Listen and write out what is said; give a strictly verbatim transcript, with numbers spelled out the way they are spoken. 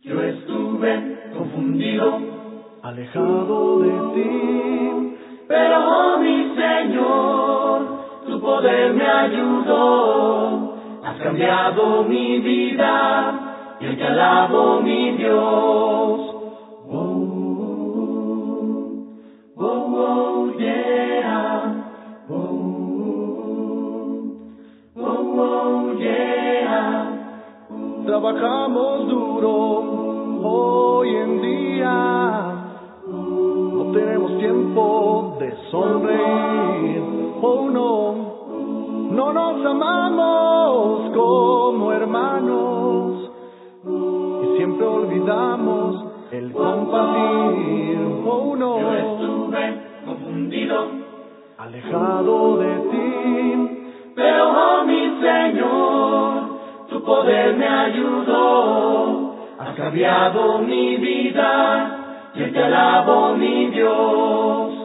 Yo estuve confundido, alejado de ti, pero oh, mi Señor, tu poder me ayudó. Has cambiado mi vida, y hoy te alabo, mi Dios. Oh, oh, oh, yeah. Oh, oh, oh, yeah. Trabajamos duro hoy en día, no tenemos tiempo de sonreír. Oh no, no nos amamos como hermanos y siempre olvidamos el compartir. Oh no, Yo estuve confundido, alejado de ti, pero oh, mi Señor, tu poder me ayudó. Has cambiado mi vida, y te alabo, mi Dios.